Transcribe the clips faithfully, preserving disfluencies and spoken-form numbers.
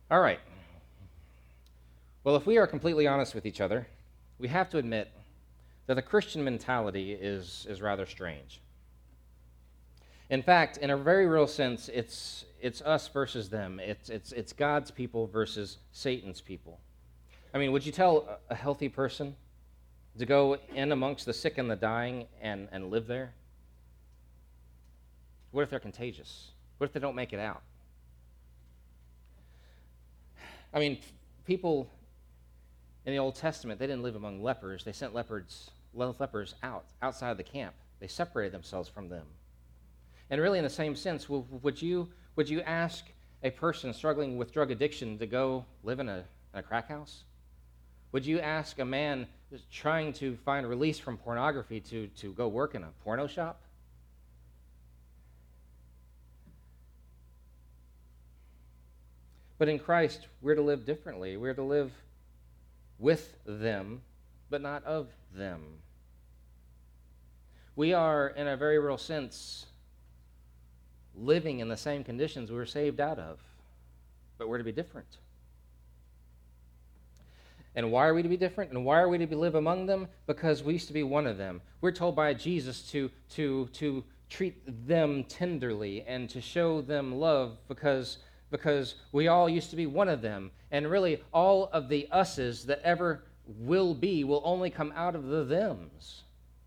All right. Well, if we are completely honest with each other, we have to admit that the Christian mentality is, is rather strange. In fact, in a very real sense, it's, it's us versus them. It's, it's, it's God's people versus Satan's people. I mean, would you tell a healthy person to go in amongst the sick and the dying and, and live there? What if they're contagious? What if they don't make it out? I mean, people in the Old Testament, they didn't live among lepers. They sent leopards, lepers out, outside of the camp. They separated themselves from them. And really, in the same sense, would you, would you ask a person struggling with drug addiction to go live in a, in a crack house? Would you ask a man trying to find release from pornography to, to go work in a porno shop? But in Christ, we're to live differently. We're to live with them, but not of them. We are, in a very real sense, living in the same conditions we were saved out of, but we're to be different. And why are we to be different? And why are we to be live among them? Because we used to be one of them. We're told by Jesus to, to, to treat them tenderly and to show them love because, because we all used to be one of them. And really, all of the us's that ever will be will only come out of the thems.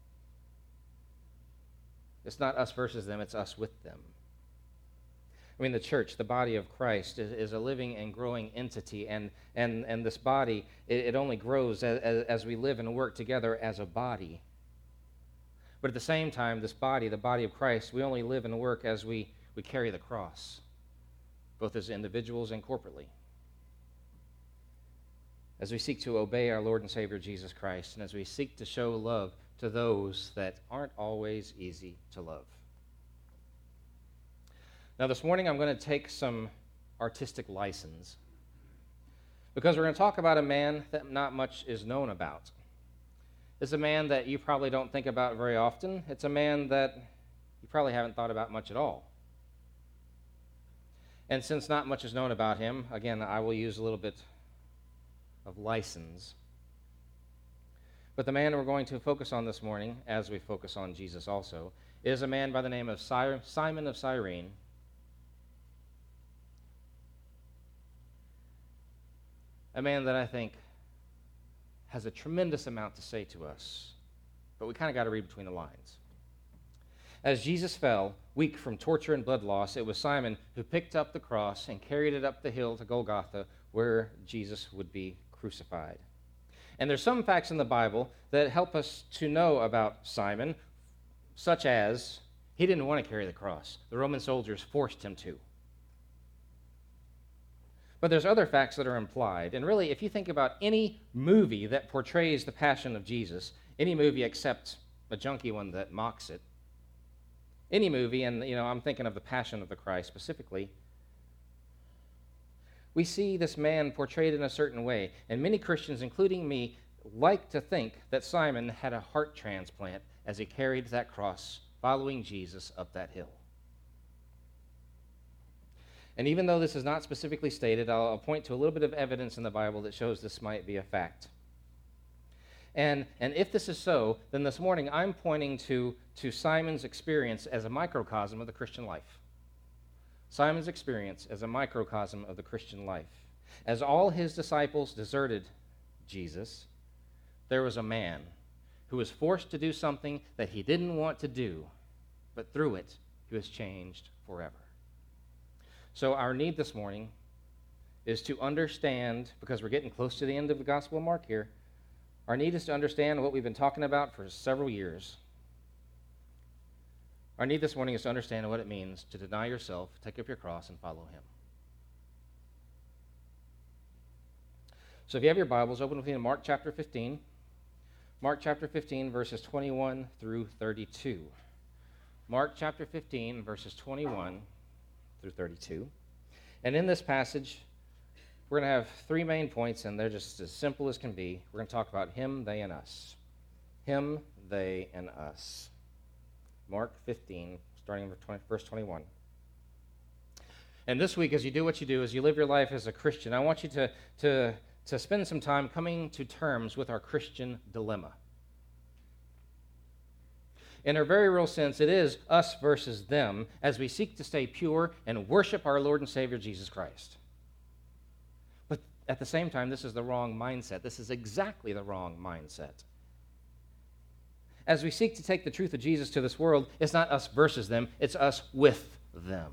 It's not us versus them, it's us with them. I mean, the church, the body of Christ, is, is a living and growing entity, and, and, and this body, it, it only grows as, as, as we live and work together as a body. But at the same time, this body, the body of Christ, we only live and work as we, we carry the cross, both as individuals and corporately. As we seek to obey our Lord and Savior Jesus Christ, and as we seek to show love to those that aren't always easy to love. Now, this morning I'm going to take some artistic license because we're going to talk about a man that not much is known about. It's a man that you probably don't think about very often. It's a man that you probably haven't thought about much at all. And since not much is known about him, again, I will use a little bit of license. But the man we're going to focus on this morning, as we focus on Jesus also, is a man by the name of Simon of Cyrene. A man that I think has a tremendous amount to say to us, but we kind of got to read between the lines. As Jesus fell, weak from torture and blood loss, it was Simon who picked up the cross and carried it up the hill to Golgotha, where Jesus would be crucified. And there's some facts in the Bible that help us to know about Simon, such as he didn't want to carry the cross. The Roman soldiers forced him to. But there's other facts that are implied. And really, if you think about any movie that portrays the passion of Jesus, any movie except a junky one that mocks it, any movie, and you know, I'm thinking of the Passion of the Christ specifically, we see this man portrayed in a certain way. And many Christians, including me, like to think that Simon had a heart transplant as he carried that cross following Jesus up that hill. And even though this is not specifically stated, I'll, I'll point to a little bit of evidence in the Bible that shows this might be a fact. And, and if this is so, then this morning I'm pointing to, to Simon's experience as a microcosm of the Christian life. Simon's experience as a microcosm of the Christian life. As all his disciples deserted Jesus, there was a man who was forced to do something that he didn't want to do, but through it, he was changed forever. So our need this morning is to understand, because we're getting close to the end of the Gospel of Mark here, our need is to understand what we've been talking about for several years. Our need this morning is to understand what it means to deny yourself, take up your cross, and follow him. So if you have your Bibles, open with me to Mark chapter fifteen. Mark chapter fifteen, verses twenty-one through thirty-two. Mark chapter fifteen, verses twenty-one through thirty-two. And in this passage, we're going to have three main points, and they're just as simple as can be. We're going to talk about him, they, and us. Him, they, and us. Mark fifteen, starting with verse twenty-one. And this week, as you do what you do, as you live your life as a Christian, I want you to, to, to spend some time coming to terms with our Christian dilemma. In a very real sense, it is us versus them as we seek to stay pure and worship our Lord and Savior Jesus Christ. But at the same time, this is the wrong mindset. This is exactly the wrong mindset. As we seek to take the truth of Jesus to this world, it's not us versus them, it's us with them.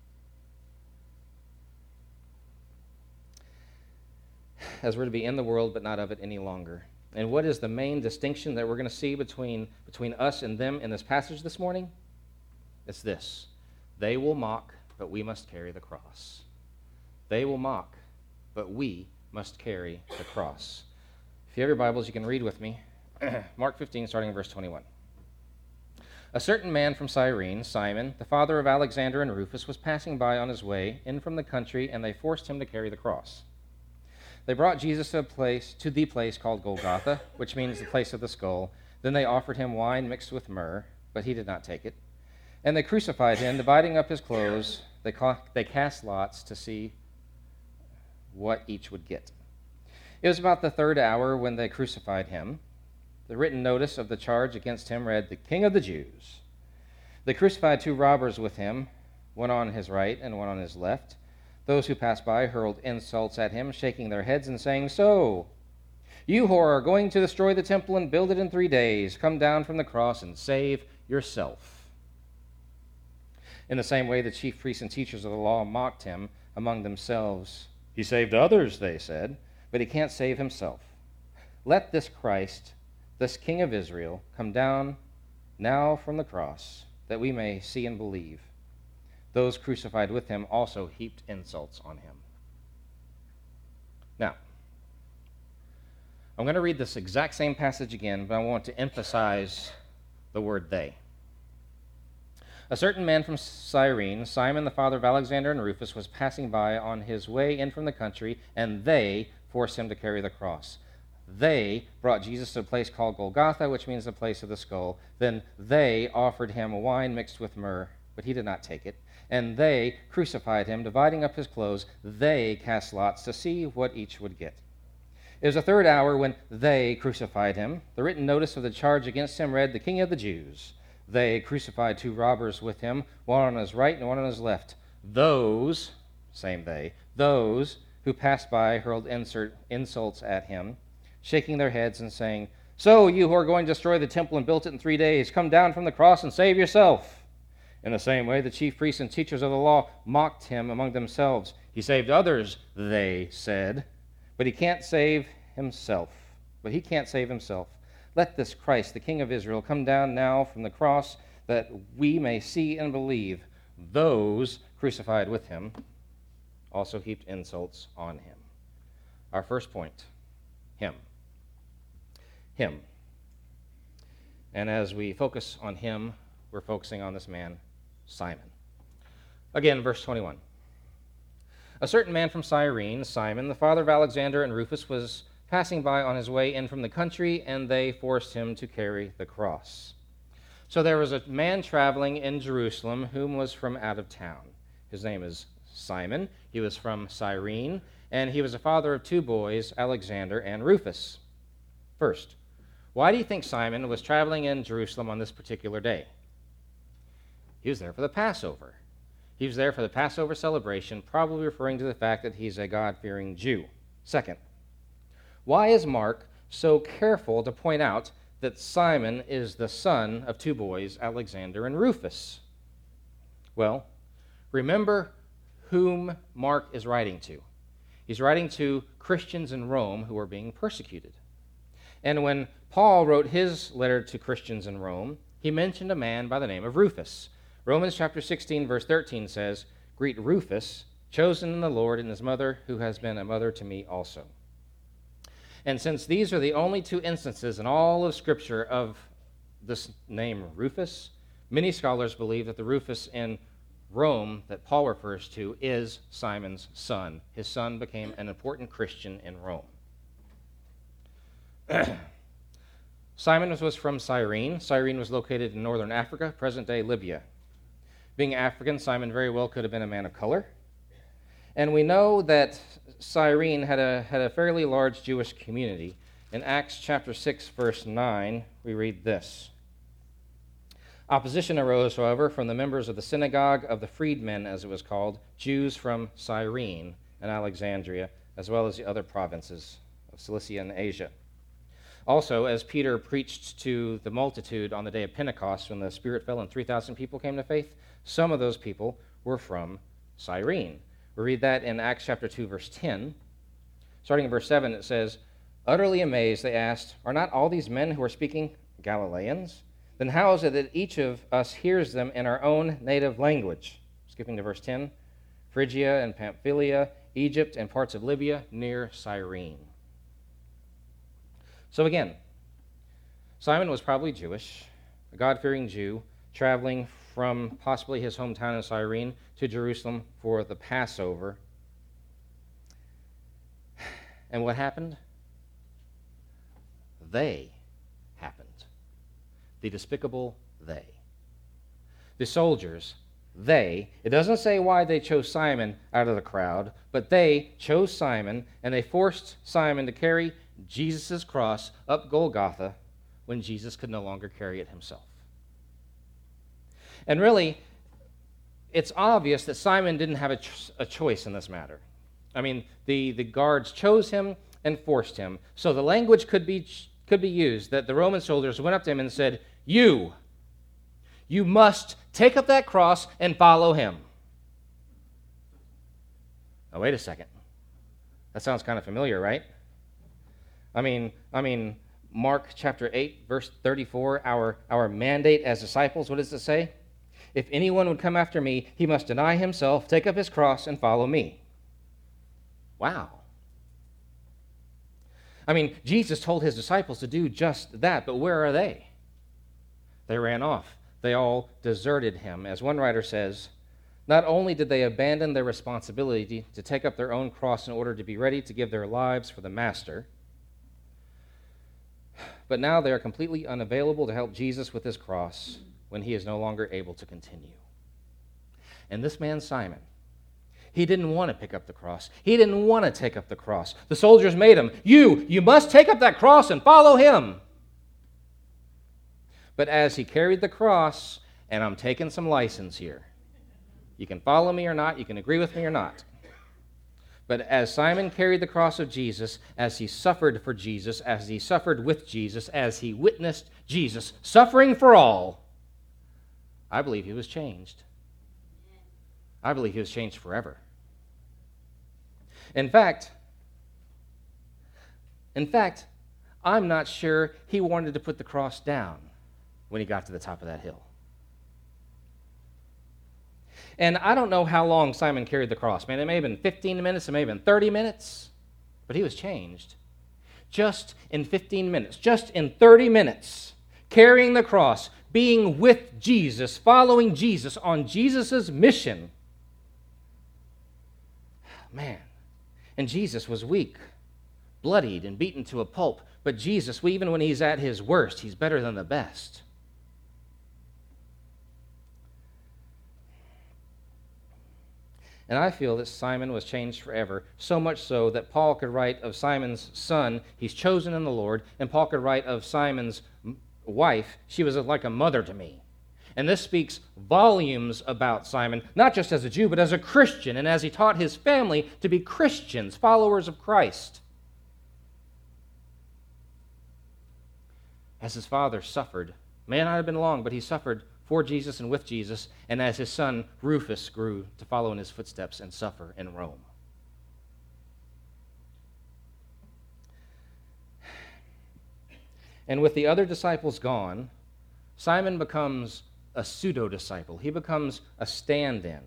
As we're to be in the world, but not of it any longer. And what is the main distinction that we're going to see between, between us and them in this passage this morning? It's this. They will mock, but we must carry the cross. They will mock, but we must carry the cross. If you have your Bibles, you can read with me. Mark fifteen, starting in verse twenty-one. A certain man from Cyrene, Simon, the father of Alexander and Rufus, was passing by on his way in from the country, and they forced him to carry the cross. They brought Jesus to a place, to the place called Golgotha, which means the place of the skull. Then they offered him wine mixed with myrrh, but he did not take it. And they crucified him, dividing up his clothes. They, ca- they cast lots to see what each would get. It was about the third hour when they crucified him. The written notice of the charge against him read, "The King of the Jews." They crucified two robbers with him, one on his right and one on his left. Those who passed by hurled insults at him, shaking their heads and saying, "So, you who are going to destroy the temple and build it in three days, come down from the cross and save yourself." In the same way, the chief priests and teachers of the law mocked him among themselves. "He saved others," they said, "but he can't save himself. Let this Christ, this King of Israel, come down now from the cross, that we may see and believe." Those crucified with him also heaped insults on him. Now, I'm going to read this exact same passage again, but I want to emphasize the word "they." A certain man from Cyrene, Simon, the father of Alexander and Rufus, was passing by on his way in from the country, and they forced him to carry the cross. They brought Jesus to a place called Golgotha, which means the place of the skull. Then they offered him wine mixed with myrrh, but he did not take it. And they crucified him, dividing up his clothes. They cast lots to see what each would get. It was the third hour when they crucified him. The written notice of the charge against him read, "The King of the Jews." They crucified two robbers with him, one on his right and one on his left. Those, same they, those who passed by hurled insert, insults at him, shaking their heads and saying, "So, you who are going to destroy the temple and build it in three days, come down from the cross and save yourself." In the same way, the chief priests and teachers of the law mocked him among themselves. "He saved others," they said, "but he can't save himself. But he can't save himself. Let this Christ, the King of Israel, come down now from the cross, that we may see and believe." Those crucified with him also heaped insults on him. Our first point, him. Him. And as we focus on him, we're focusing on this man, Simon. Again, verse twenty-one. A certain man from Cyrene, Simon, the father of Alexander and Rufus, was passing by on his way in from the country, and they forced him to carry the cross. So there was a man traveling in Jerusalem whom was from out of town. His name is Simon. He was from Cyrene, and he was the father of two boys, Alexander and Rufus. First, why do you think Simon was traveling in Jerusalem on this particular day? He was there for the Passover. He was there for the Passover celebration, probably referring to the fact that he's a God-fearing Jew. Second, why is Mark so careful to point out that Simon is the son of two boys, Alexander and Rufus? Well, remember whom Mark is writing to. He's writing to Christians in Rome who are being persecuted. And when Paul wrote his letter to Christians in Rome, he mentioned a man by the name of Rufus. Romans chapter sixteen, verse thirteen says, "Greet Rufus, chosen in the Lord, and his mother, who has been a mother to me also." And since these are the only two instances in all of Scripture of this name Rufus, many scholars believe that the Rufus in Rome that Paul refers to is Simon's son. His son became an important Christian in Rome. Simon was from Cyrene. Cyrene was located in northern Africa, present-day Libya. Being African, Simon very well could have been a man of color. And we know that Cyrene had a, had a fairly large Jewish community. In Acts chapter six, verse nine, we read this. Opposition arose, however, from the members of the synagogue of the freedmen, as it was called, Jews from Cyrene and Alexandria, as well as the other provinces of Cilicia and Asia. Also, as Peter preached to the multitude on the day of Pentecost, when the Spirit fell and three thousand people came to faith, some of those people were from Cyrene. We read that in Acts chapter two, verse ten. Starting in verse seven, it says, "Utterly amazed, they asked, 'Are not all these men who are speaking Galileans? Then how is it that each of us hears them in our own native language?'" Skipping to verse ten, "Phrygia and Pamphylia, Egypt, and parts of Libya near Cyrene." So again, Simon was probably Jewish, a God-fearing Jew, traveling from possibly his hometown in Cyrene to Jerusalem for the Passover. And what happened? They happened. The despicable they. The soldiers, they, it doesn't say why they chose Simon out of the crowd, but they chose Simon, and they forced Simon to carry Jesus' cross up Golgotha when Jesus could no longer carry it himself. And really, it's obvious that Simon didn't have a, ch- a choice in this matter. I mean, the, the guards chose him and forced him. So the language could be, could be used that the Roman soldiers went up to him and said, You, you must take up that cross and follow him. Now, wait a second. That sounds kind of familiar, right? I mean, I mean, Mark chapter eight, verse thirty-four, our, our mandate as disciples, what does it say? "If anyone would come after me, he must deny himself, take up his cross, and follow me." Wow. I mean, Jesus told his disciples to do just that, but where are they? They ran off. They all deserted him. As one writer says, not only did they abandon their responsibility to take up their own cross in order to be ready to give their lives for the Master, but now they are completely unavailable to help Jesus with his cross when he is no longer able to continue. And this man, Simon, he didn't want to pick up the cross. He didn't want to take up the cross. The soldiers made him, you, you must take up that cross and follow him. But as he carried the cross, and I'm taking some license here. You can follow me or not, you can agree with me or not. But as Simon carried the cross of Jesus, as he suffered for Jesus, as he suffered with Jesus, as he witnessed Jesus suffering for all, I believe he was changed. I believe he was changed forever. In fact, in fact, I'm not sure he wanted to put the cross down when he got to the top of that hill. And I don't know how long Simon carried the cross. Man, it may have been fifteen minutes, it may have been thirty minutes, but he was changed. Just in fifteen minutes, just in thirty minutes, carrying the cross, being with Jesus, following Jesus on Jesus' mission. Man, and Jesus was weak, bloodied, and beaten to a pulp. But Jesus, even when he's at his worst, he's better than the best. And I feel that Simon was changed forever, so much so that Paul could write of Simon's son, he's chosen in the Lord, and Paul could write of Simon's wife, she was like a mother to me. And this speaks volumes about Simon, not just as a Jew, but as a Christian, and as he taught his family to be Christians, followers of Christ. As his father suffered, may not have been long, but he suffered for Jesus and with Jesus, and as his son Rufus grew to follow in his footsteps and suffer in Rome. And with the other disciples gone, Simon becomes a pseudo-disciple. He becomes a stand-in.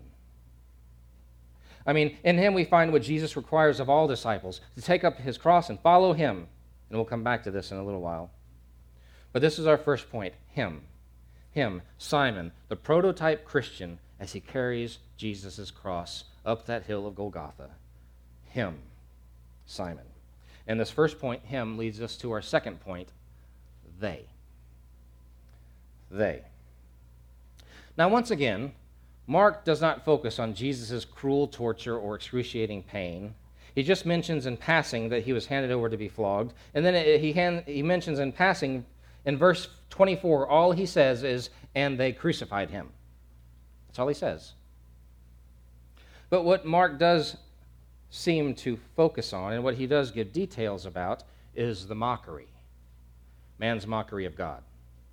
I mean, in him we find what Jesus requires of all disciples, to take up his cross and follow him. And we'll come back to this in a little while. But this is our first point, him. Him, Simon, the prototype Christian, as he carries Jesus' cross up that hill of Golgotha. Him, Simon. And this first point, him, leads us to our second point, they. They. Now, once again, Mark does not focus on Jesus' cruel torture or excruciating pain. He just mentions in passing that he was handed over to be flogged. And then it, he, hand, he mentions in passing, in verse twenty-four, all he says is, and they crucified him. That's all he says. But what Mark does seem to focus on, and what he does give details about, is the mockery. Man's mockery of God.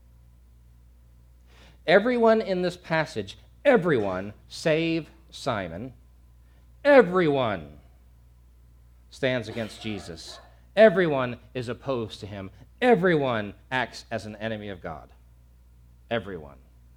Everyone in this passage, everyone save Simon, everyone stands against Jesus. Everyone is opposed to him. Everyone acts as an enemy of God. Everyone.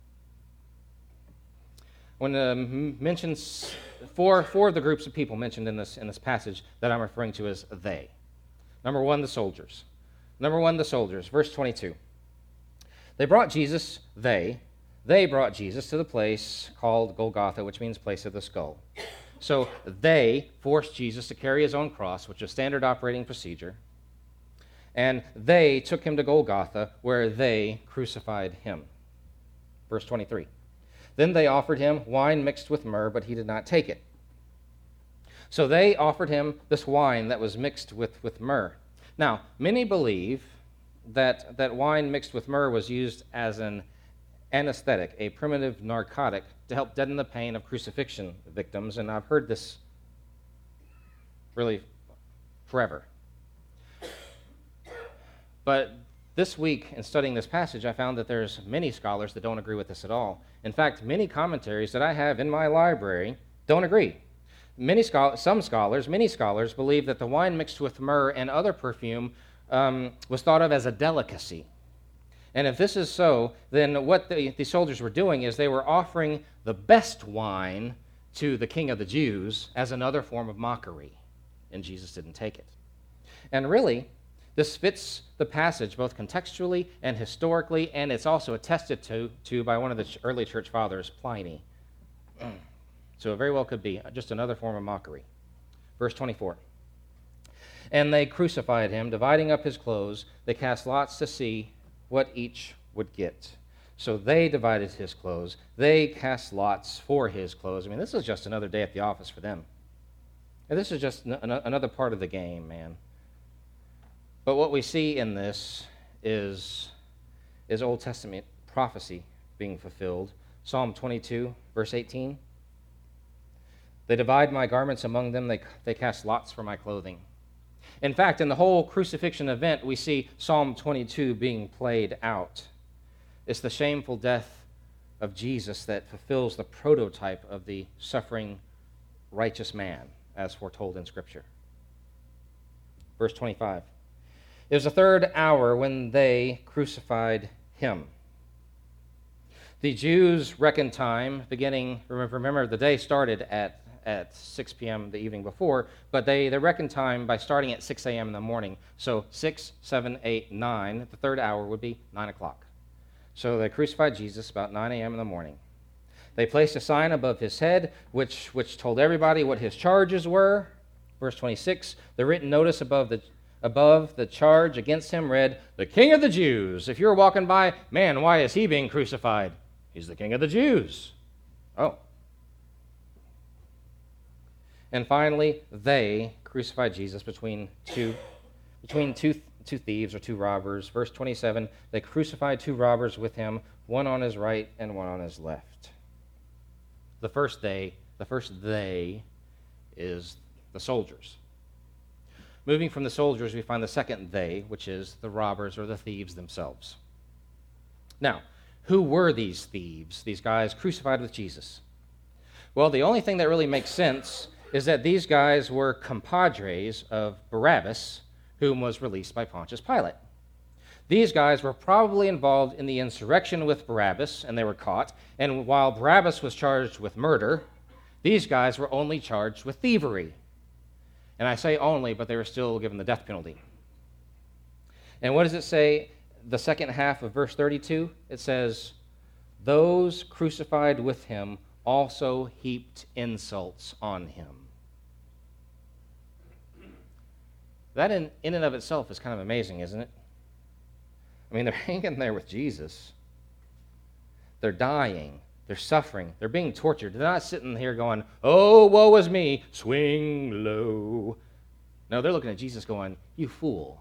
When uh, mentions four, four of the groups of people mentioned in this, in this passage that I'm referring to as they. Number one, the soldiers. Number one, the soldiers. Verse twenty-two. They brought Jesus, they, they brought Jesus to the place called Golgotha, which means place of the skull. So they forced Jesus to carry his own cross, which is standard operating procedure. And they took him to Golgotha, where they crucified him. Verse twenty-three. Then they offered him wine mixed with myrrh, but he did not take it. So they offered him this wine that was mixed with, with myrrh. Now, many believe that, that wine mixed with myrrh was used as an anesthetic, a primitive narcotic, to help deaden the pain of crucifixion victims, and I've heard this really forever. But this week, in studying this passage, I found that there's many scholars that don't agree with this at all. In fact, many commentaries that I have in my library don't agree. Many scholars, some scholars, many scholars believe that the wine mixed with myrrh and other perfume um, was thought of as a delicacy. And if this is so, then what the, the soldiers were doing is they were offering the best wine to the king of the Jews as another form of mockery, and Jesus didn't take it. And really, this fits the passage both contextually and historically, and it's also attested to, to by one of the early church fathers, Pliny. So it very well could be just another form of mockery. Verse twenty-four. And they crucified him, dividing up his clothes. They cast lots to see what each would get. So they divided his clothes. They cast lots for his clothes. I mean, this is just another day at the office for them. And this is just n- another part of the game, man. But what we see in this is, is Old Testament prophecy being fulfilled. Psalm twenty-two, verse eighteen. They divide my garments among them. They, they cast lots for my clothing. In fact, in the whole crucifixion event, we see Psalm twenty-two being played out. It's the shameful death of Jesus that fulfills the prototype of the suffering righteous man, as foretold in Scripture. Verse twenty-five. It was the third hour when they crucified him. The Jews reckoned time beginning, remember, remember the day started at, at six p.m. the evening before, but they, they reckoned time by starting at six a.m. in the morning. So six, seven, eight, nine, the third hour would be nine o'clock. So they crucified Jesus about nine a.m. in the morning. They placed a sign above his head, which, which told everybody what his charges were. Verse twenty-six, the written notice above the Above the charge against him read, "The King of the Jews." If you were walking by, man, why is he being crucified? He's the King of the Jews. Oh. And finally, they crucified Jesus between two, between two, two thieves or two robbers. Verse twenty-seven, they crucified two robbers with him, one on his right and one on his left. The first they, the first they is the soldiers. Moving from the soldiers, we find the second they, which is the robbers or the thieves themselves. Now, who were these thieves, these guys crucified with Jesus? Well, the only thing that really makes sense is that these guys were compadres of Barabbas, whom was released by Pontius Pilate. These guys were probably involved in the insurrection with Barabbas, and they were caught. And while Barabbas was charged with murder, these guys were only charged with thievery. And I say only, but they were still given the death penalty. And what does it say? The second half of verse thirty-two, it says, those crucified with him also heaped insults on him. That in, in and of itself is kind of amazing, isn't it? I mean, they're hanging there with Jesus. They're dying. They're suffering. They're being tortured. They're not sitting here going, oh, woe is me, swing low. No, they're looking at Jesus going, you fool.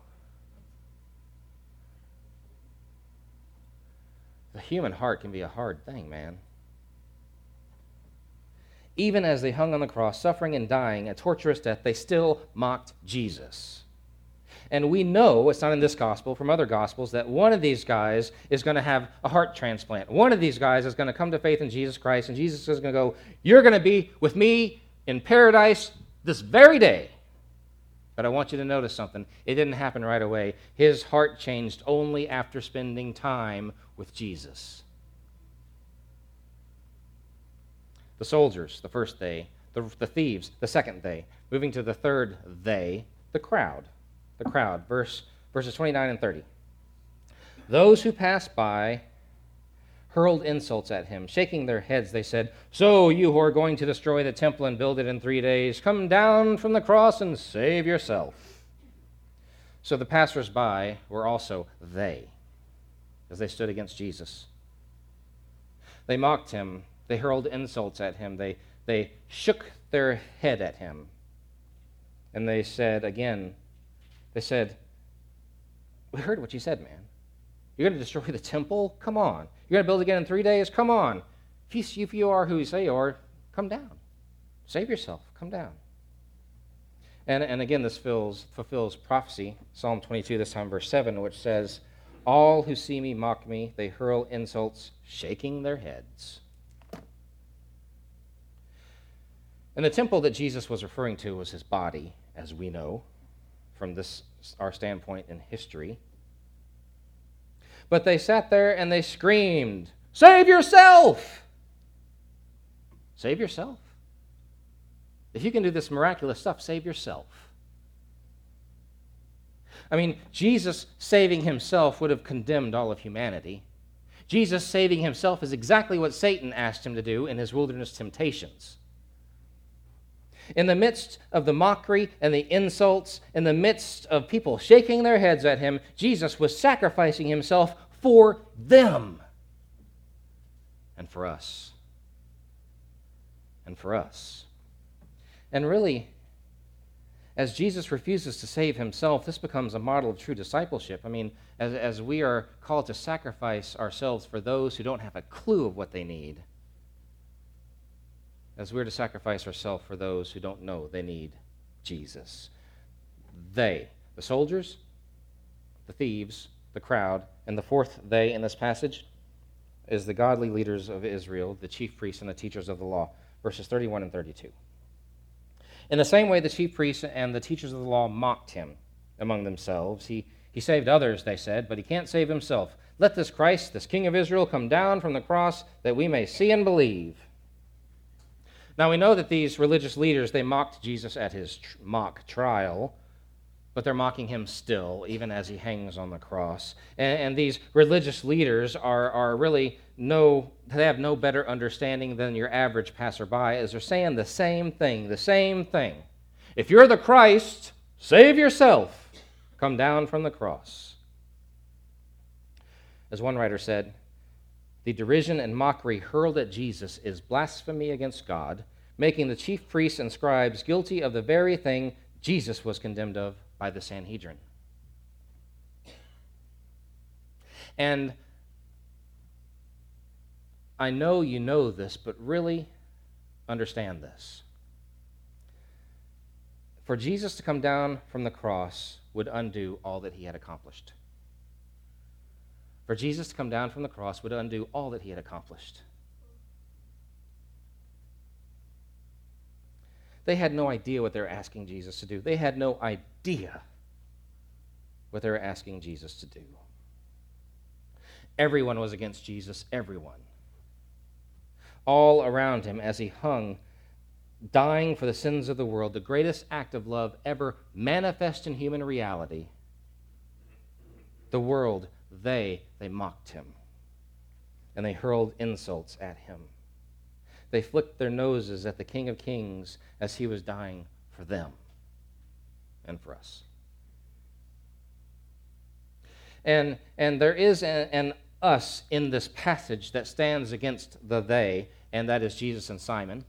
The human heart can be a hard thing, man. Even as they hung on the cross, suffering and dying a torturous death, they still mocked Jesus. And we know, it's not in this gospel, from other gospels, that one of these guys is going to have a heart transplant. One of these guys is going to come to faith in Jesus Christ, and Jesus is going to go, you're going to be with me in paradise this very day. But I want you to notice something. It didn't happen right away. His heart changed only after spending time with Jesus. The soldiers, the first day. The, the thieves, the second day. Moving to the third they, the crowd. The crowd, verse, verses twenty-nine and thirty. Those who passed by hurled insults at him. Shaking their heads, they said, so you who are going to destroy the temple and build it in three days, come down from the cross and save yourself. So the passers-by were also they, as they stood against Jesus. They mocked him. They hurled insults at him. They, they shook their head at him. And they said again, They said, we heard what you said, man. You're going to destroy the temple? Come on. You're going to build it again in three days? Come on. If you, if you are who you say you are, come down. Save yourself. Come down. And, and again, this fills, fulfills prophecy, Psalm twenty-two, this time verse seven, which says, all who see me mock me. They hurl insults, shaking their heads. And the temple that Jesus was referring to was his body, as we know, from this our standpoint in history. But they sat there and they screamed, save yourself! Save yourself? If you can do this miraculous stuff, save yourself. I mean, Jesus saving himself would have condemned all of humanity. Jesus saving himself is exactly what Satan asked him to do in his wilderness temptations. In the midst of the mockery and the insults, in the midst of people shaking their heads at him, Jesus was sacrificing himself for them and for us. And for us. And really, as Jesus refuses to save himself, this becomes a model of true discipleship. I mean, as, as we are called to sacrifice ourselves for those who don't have a clue of what they need, as we're to sacrifice ourselves for those who don't know they need Jesus. They, the soldiers, the thieves, the crowd, and the fourth they in this passage is the godly leaders of Israel, the chief priests and the teachers of the law, verses thirty-one and thirty-two. In the same way, the chief priests and the teachers of the law mocked him among themselves. He, he saved others, they said, but he can't save himself. Let this Christ, this King of Israel, come down from the cross that we may see and believe. Now, we know that these religious leaders, they mocked Jesus at his tr- mock trial, but they're mocking him still, even as he hangs on the cross. And, and these religious leaders are, are really no, they have no better understanding than your average passerby, as they're saying the same thing, the same thing. If you're the Christ, save yourself. Come down from the cross. As one writer said, the derision and mockery hurled at Jesus is blasphemy against God, making the chief priests and scribes guilty of the very thing Jesus was condemned of by the Sanhedrin. And I know you know this, but really understand this. For Jesus to come down from the cross would undo all that he had accomplished. For Jesus to come down from the cross would undo all that he had accomplished. They had no idea what they were asking Jesus to do. They had no idea what they were asking Jesus to do. Everyone was against Jesus, everyone. All around him as he hung, dying for the sins of the world, the greatest act of love ever manifest in human reality. The world, they, they mocked him, and they hurled insults at him. They flicked their noses at the King of Kings as he was dying for them and for us. And, and there is an, an us in this passage that stands against the they, and that is Jesus and Simon.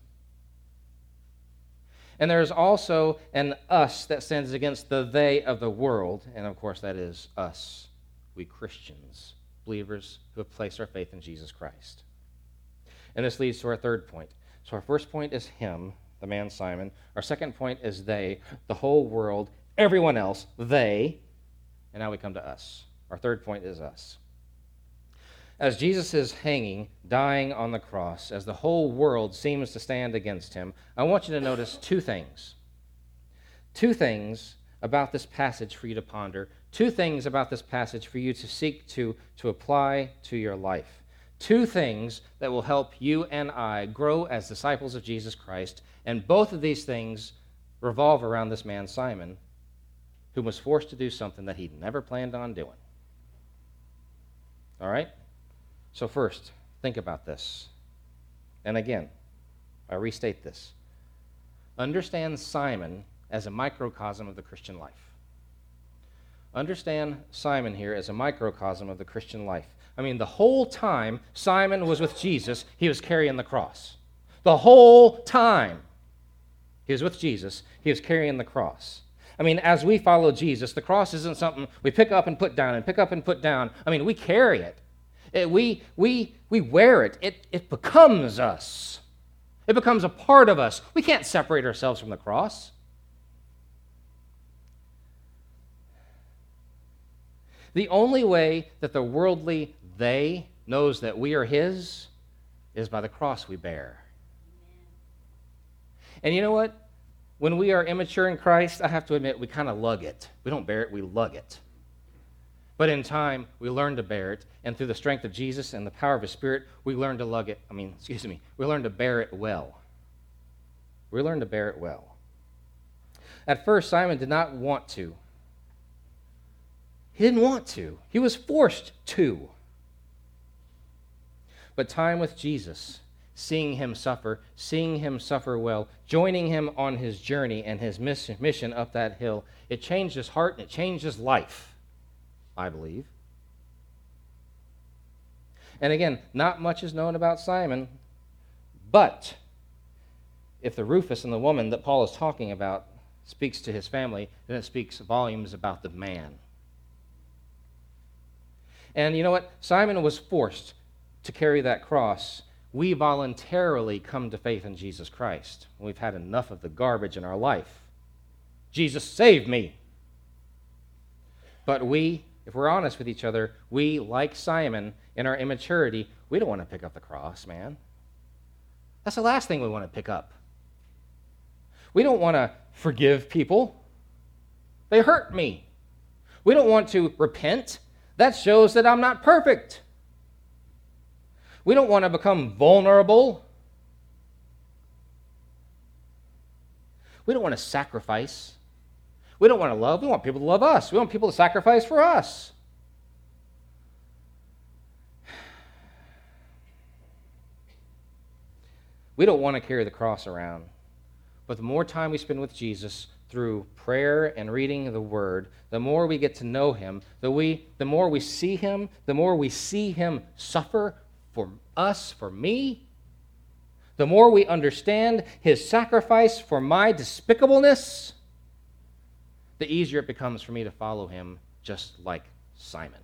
And there is also an us that stands against the they of the world, and of course that is us, we Christians, believers who have placed our faith in Jesus Christ. And this leads to our third point. So our first point is him, the man Simon. Our second point is they, the whole world, everyone else, they. And now we come to us. Our third point is us. As Jesus is hanging, dying on the cross, as the whole world seems to stand against him, I want you to notice two things. Two things about this passage for you to ponder. Two things about this passage for you to seek to, to apply to your life. Two things that will help you and I grow as disciples of Jesus Christ. And both of these things revolve around this man Simon, who was forced to do something that he never planned on doing. All right? So first, think about this. And again, I restate this. Understand Simon as a microcosm of the Christian life. Understand Simon here as a microcosm of the Christian life. I mean, the whole time Simon was with Jesus, he was carrying the cross. The whole time he was with Jesus, he was carrying the cross. I mean, as we follow Jesus, the cross isn't something we pick up and put down and pick up and put down. I mean, we carry it. It, we, we, we wear it. it. It becomes us. It becomes a part of us. We can't separate ourselves from the cross. The only way that the worldly they knows that we are his is by the cross we bear. And you know what? When we are immature in Christ, I have to admit, we kind of lug it. We don't bear it, we lug it. But in time, we learn to bear it, and through the strength of Jesus and the power of his Spirit, we learn to lug it, I mean, excuse me, we learn to bear it well. We learn to bear it well. At first, Simon did not want to. He didn't want to. He was forced to. But time with Jesus, seeing him suffer, seeing him suffer well, joining him on his journey and his mission up that hill, it changed his heart and it changed his life, I believe. And again, not much is known about Simon, but if the Rufus and the woman that Paul is talking about speaks to his family, then it speaks volumes about the man. And you know what? Simon was forced to carry that cross. We voluntarily come to faith in Jesus Christ. We've had enough of the garbage in our life. Jesus saved me. But we, if we're honest with each other, we, like Simon, in our immaturity, we don't want to pick up the cross, man. That's the last thing we want to pick up. We don't want to forgive people. They hurt me. We don't want to repent. That shows that I'm not perfect. We don't want to become vulnerable. We don't want to sacrifice. We don't want to love. We want people to love us. We want people to sacrifice for us. We don't want to carry the cross around. But the more time we spend with Jesus through prayer and reading the Word, the more we get to know him, the, we, the more we see him, the more we see him suffer for us, for me, the more we understand his sacrifice for my despicableness, the easier it becomes for me to follow him, just like Simon.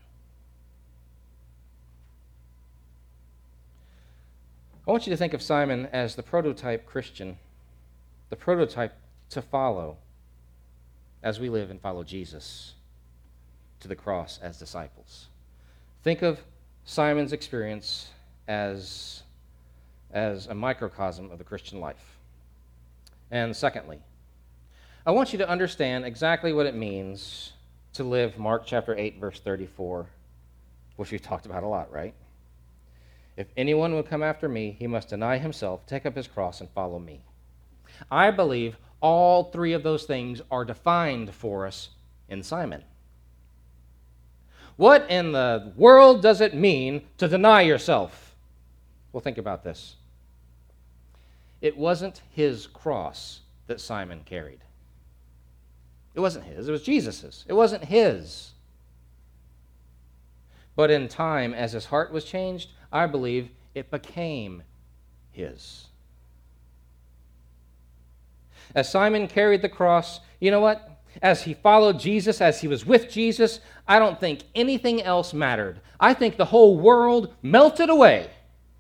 I want you to think of Simon as the prototype Christian, the prototype to follow as we live and follow Jesus to the cross as disciples. Think of Simon's experience as, as a microcosm of the Christian life. And secondly, I want you to understand exactly what it means to live Mark chapter eight, verse thirty-four, which we've talked about a lot, right? If anyone will come after me, he must deny himself, take up his cross, and follow me. I believe all three of those things are defined for us in Simon. What in the world does it mean to deny yourself? Well, think about this. It wasn't his cross that Simon carried. It wasn't his. It was Jesus's. It wasn't his. But in time, as his heart was changed, I believe it became his. As Simon carried the cross, you know what? As he followed Jesus, as he was with Jesus, I don't think anything else mattered. I think the whole world melted away.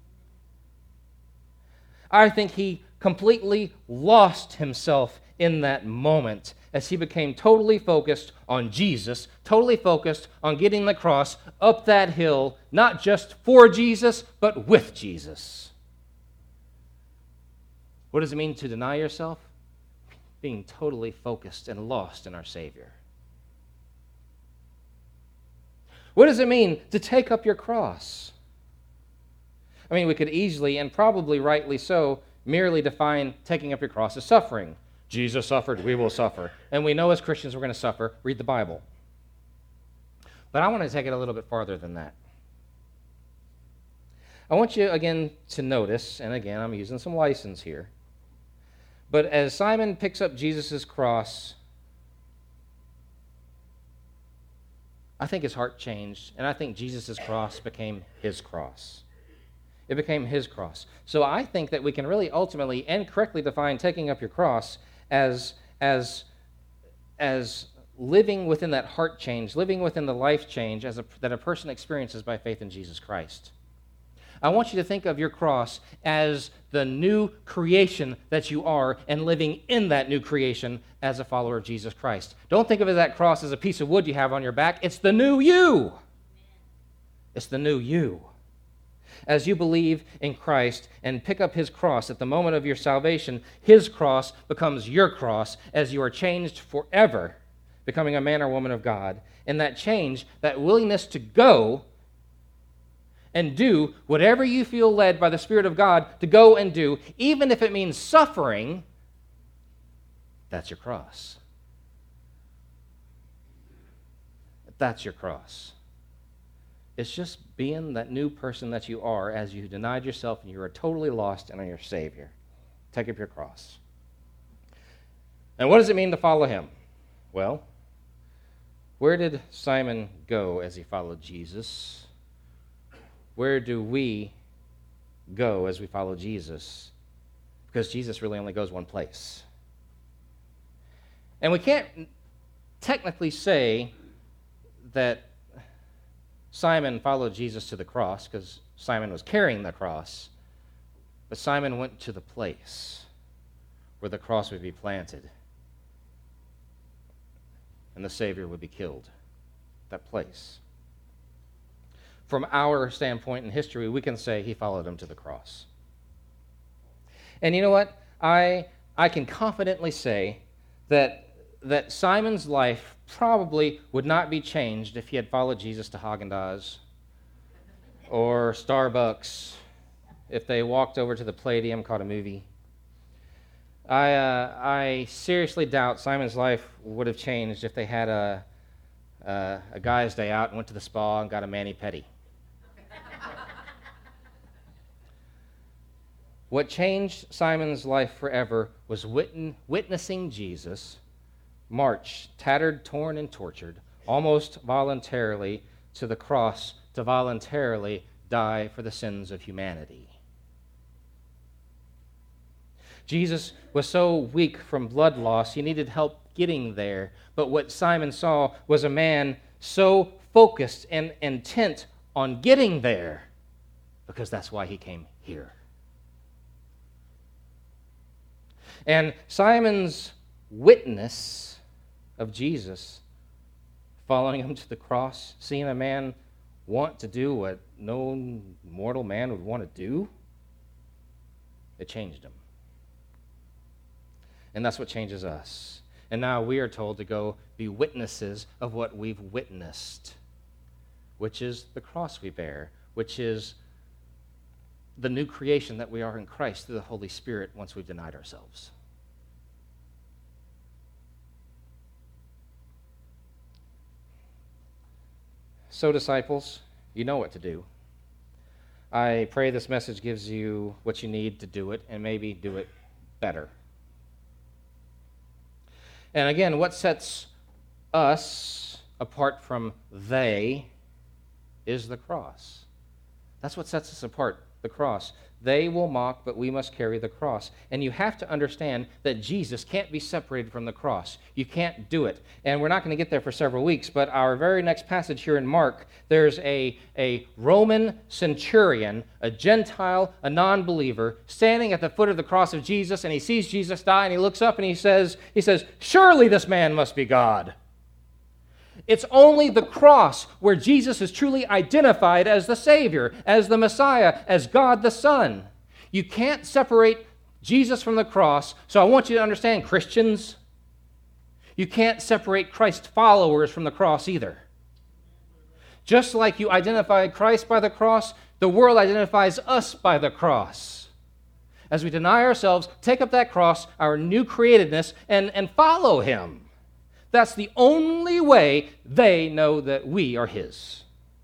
I think he completely lost himself in that moment as he became totally focused on Jesus, totally focused on getting the cross up that hill, not just for Jesus, but with Jesus. What does it mean to deny yourself? Being totally focused and lost in our Savior. What does it mean to take up your cross? I mean, we could easily, and probably rightly so, merely define taking up your cross as suffering. Jesus suffered, we will suffer. And we know as Christians we're going to suffer. Read the Bible. But I want to take it a little bit farther than that. I want you again to notice, and again, I'm using some license here, but as Simon picks up Jesus' cross, I think his heart changed, and I think Jesus' cross became his cross. It became his cross. So I think that we can really ultimately and correctly define taking up your cross as, as, as living within that heart change, living within the life change as a, that a person experiences by faith in Jesus Christ. I want you to think of your cross as the new creation that you are and living in that new creation as a follower of Jesus Christ. Don't think of that cross as a piece of wood you have on your back. It's the new you. It's the new you. As you believe in Christ and pick up his cross at the moment of your salvation, his cross becomes your cross as you are changed forever, becoming a man or woman of God. And that change, that willingness to go and do whatever you feel led by the Spirit of God to go and do, even if it means suffering, that's your cross. That's your cross. It's just being that new person that you are as you denied yourself and you are totally lost in your Savior. Take up your cross. And what does it mean to follow him? Well, where did Simon go as he followed Jesus? Where do we go as we follow Jesus? Because Jesus really only goes one place. And we can't technically say that Simon followed Jesus to the cross because Simon was carrying the cross, but Simon went to the place where the cross would be planted and the Savior would be killed. That place. From our standpoint in history, we can say he followed him to the cross. And you know what? I I can confidently say that that Simon's life probably would not be changed if he had followed Jesus to Haagen-Dazs or Starbucks, if they walked over to the Palladium, caught a movie. I uh, I seriously doubt Simon's life would have changed if they had a, a, a guy's day out and went to the spa and got a mani-pedi. What changed Simon's life forever was wit- witnessing Jesus march, tattered, torn, and tortured, almost voluntarily to the cross to voluntarily die for the sins of humanity. Jesus was so weak from blood loss, he needed help getting there. But what Simon saw was a man so focused and intent on getting there, because that's why he came here. And Simon's witness of Jesus, following him to the cross, seeing a man want to do what no mortal man would want to do, it changed him. And that's what changes us. And now we are told to go be witnesses of what we've witnessed, which is the cross we bear, which is the new creation that we are in Christ through the Holy Spirit once we've denied ourselves. So, disciples, you know what to do. I pray this message gives you what you need to do it, and maybe do it better. And again, what sets us apart from they is the cross. That's what sets us apart, the cross. They will mock, but we must carry the cross. And you have to understand that Jesus can't be separated from the cross. You can't do it. And we're not going to get there for several weeks, but our very next passage here in Mark, there's a, a Roman centurion, a Gentile, a non-believer, standing at the foot of the cross of Jesus, and he sees Jesus die, and he looks up and he says, he says, "Surely this man must be God." It's only the cross where Jesus is truly identified as the Savior, as the Messiah, as God the Son. You can't separate Jesus from the cross, so I want you to understand, Christians, you can't separate Christ followers from the cross either. Just like you identified Christ by the cross, the world identifies us by the cross. As we deny ourselves, take up that cross, our new createdness, and, and follow Him. That's the only way they know that we are His.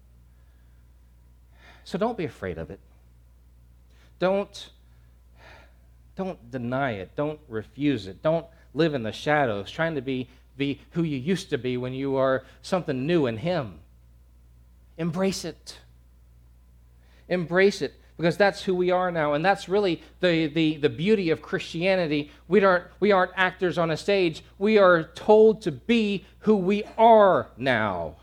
So don't be afraid of it. Don't, don't deny it. Don't refuse it. Don't live in the shadows, trying to be, be who you used to be when you are something new in Him. Embrace it. Embrace it. Because that's who we are now, and that's really the, the, the beauty of Christianity. We aren't, we aren't actors on a stage. We are told to be who we are now.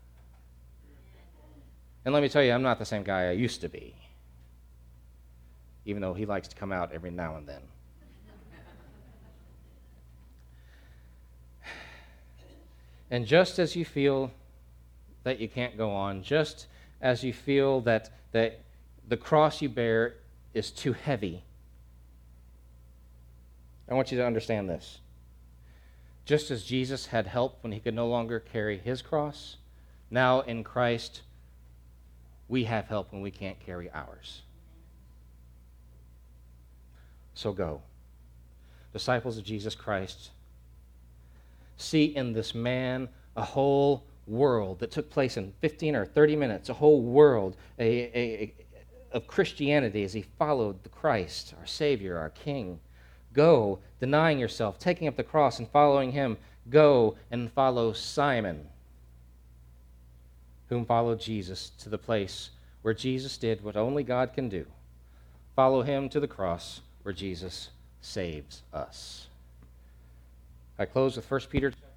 And let me tell you, I'm not the same guy I used to be, even though he likes to come out every now and then. And just as you feel that you can't go on, just as you feel that that the cross you bear is too heavy, I want you to understand this. Just as Jesus had help when he could no longer carry his cross, now in Christ, we have help when we can't carry ours. So go. Disciples of Jesus Christ, see in this man a whole world that took place in fifteen or thirty minutes, a whole world, a, a, a of Christianity as he followed the Christ, our Savior, our King. Go, denying yourself, taking up the cross and following him. Go and follow Simon, whom followed Jesus to the place where Jesus did what only God can do. Follow him to the cross where Jesus saves us. I close with First Peter